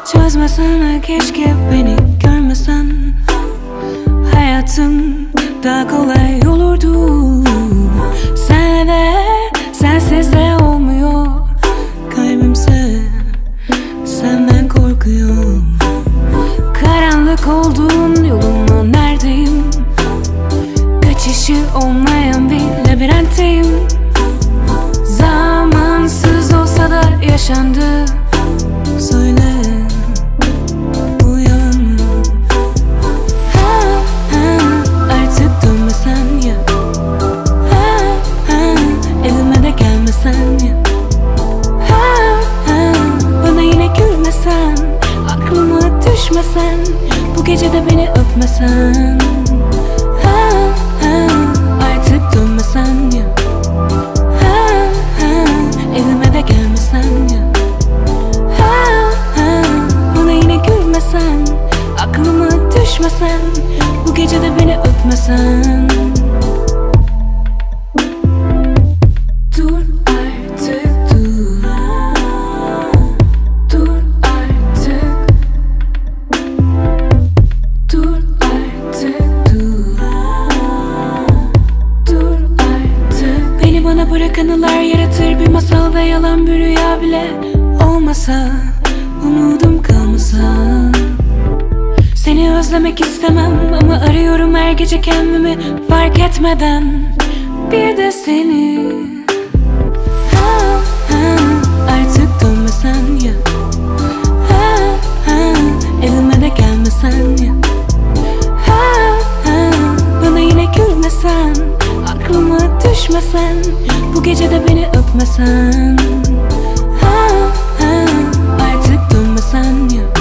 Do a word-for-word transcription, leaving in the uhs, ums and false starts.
Çözmesen keşke beni görmesen, hayatım daha kolay olurdu. Senle de sensiz de olmuyor. Kalbimse senden korkuyor. Karanlık olduğun yoluma neredeyim? Kaçışı olmayan bir labirentteyim. Zamansız olsa da yaşandı. Söyle, bu yalan mı? Ha, ha, artık dönmesen ya. Ha, ha, evime de gelmesen ya. Ha, ha, bana yine gülmesen, aklıma düşmesen, bu gece de beni öpmesen. Ha, ha, artık dönmesen ya. Ha, ha, evime de gelmesen ya. Aklıma düşmesen, bu gece de beni öpmesen. Dur artık, dur. Dur artık. Dur artık, dur. Dur artık. Beni bana bırak, anılar yaratır bir masal ve yalan bir rüya bile olmasa, umudum kalmasa. Seni özlemek istemem ama arıyorum her gece kendimi fark etmeden. Bir de seni. Ha, ha, artık dönmesen ya. Ha, ha, evime de gelmesen ya. Ha, ha, bana yine gülmesen, aklıma düşmesen, bu gece de beni öpmesen. Ha, ha, artık dönmesen ya.